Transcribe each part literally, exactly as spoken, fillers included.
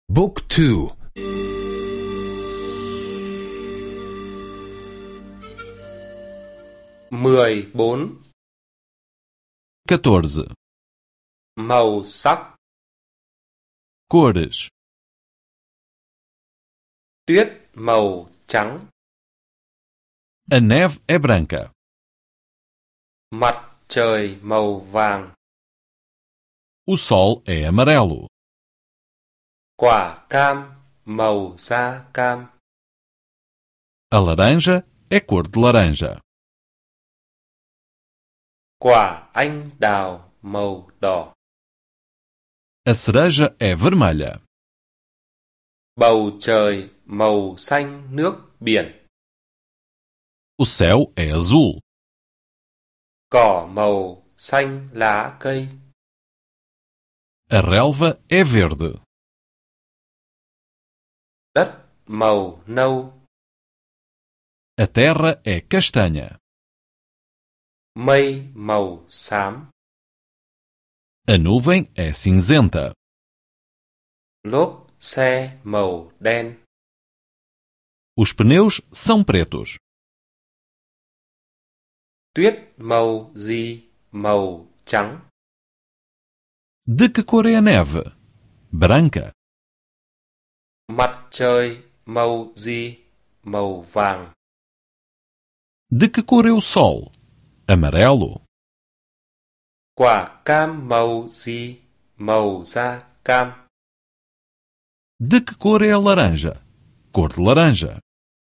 บุ๊กทู mười bốn. catorze. Màu sắc. Cores. Tuyết màu trắng. A neve é branca. Mặt trời màu vàng. O sol é amarelo. Quả cam màu da cam. A laranja é cor de laranja. Quả anh đào màu đỏ. A cereja é vermelha. Bầu trời màu xanh nước biển. O céu é azul. Cỏ màu xanh lá cây. A relva é verde. Đất màu nâu. A terra é castanha. Mây màu xám. A nuvem é cinzenta. Lốp xe màu đen. Os pneus são pretos. Tuyết màu gì màu trắng. De que cor é a neve? Branca. Mặt trời màu gì màu vàng. De que cor é o sol? Amarelo. Quả cam màu gì màu da cam. De que cor é a laranja? Cor de laranja.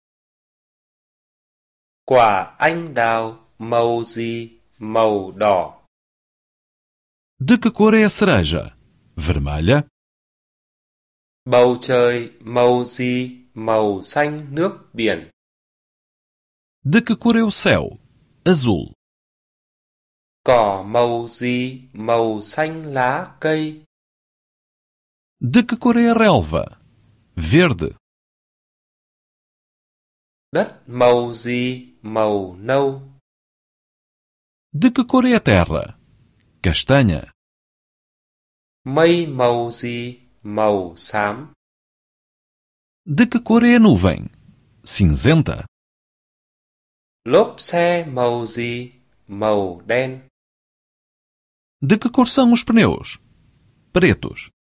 Quả anh đào màu gì màu đỏ. De que cor é a cereja? Vermelha. Bầu trời màu gì màu xanh nước biển. De que cor é o céu? Azul. Cỏ màu gì màu xanh lá cây. De que cor é a relva? Verde. Đất màu gì màu nâu. De que cor é a terra? Castanha. Mây màu gì màu xám. De que cor é a nuvem? Cinzenta. Lốp xe màu gì màu đen. De que cor são os pneus? Pretos.